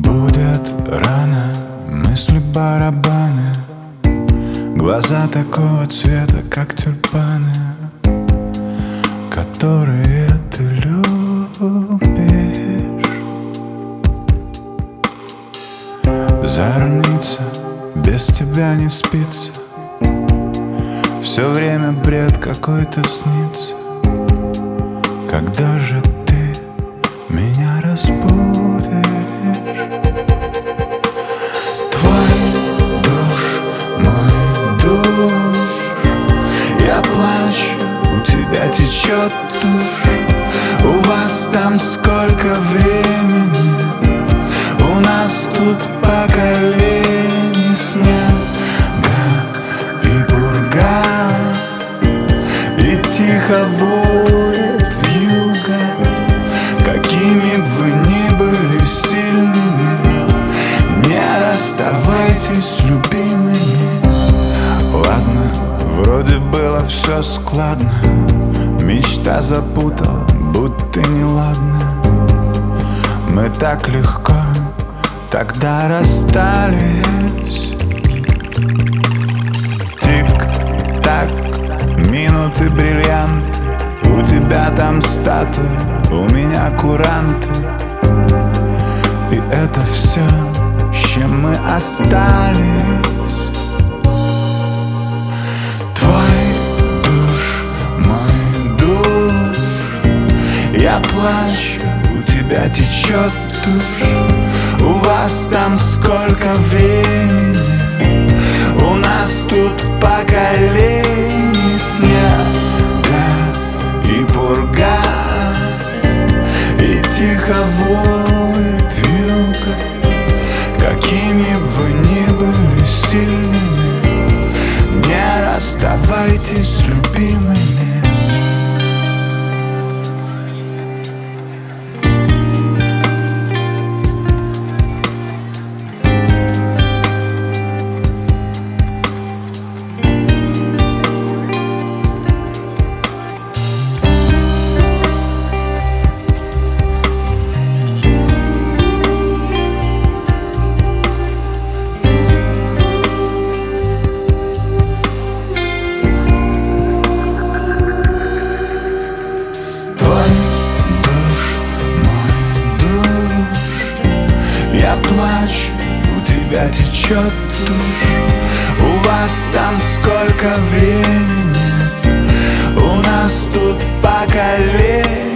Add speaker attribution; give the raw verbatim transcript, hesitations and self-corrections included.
Speaker 1: Будет рано, мысли барабаны, глаза такого цвета, как тюльпаны, которые ты любишь. Зорница, без тебя не спится, все время бред какой-то снится. Когда же ты меня разбудишь? Твой душ, мой душ, я плачу, у тебя течет тушь. У вас там сколько времени, у нас тут поколений снега и пурга, и тихо воет вьюга. Какими б вы ни были сильными, не расставайтесь, любимыми. Ладно, вроде было все складно, мечта запутала, будто неладно. Мы так легко тогда расстались. Тик-так, минуты бриллиант, у тебя там статуи, у меня куранты. И это все, с чем мы остались. Твой душ, мой душ, я плачу, у тебя течет тушь. У вас там сколько времени, у нас тут поколений снега и пурга, и тихо воет вьюга. Какими б вы ни были сильными, не расставайтесь, любимыми. Я плачу, у тебя течет тушь. У вас там сколько времени, у нас тут поколение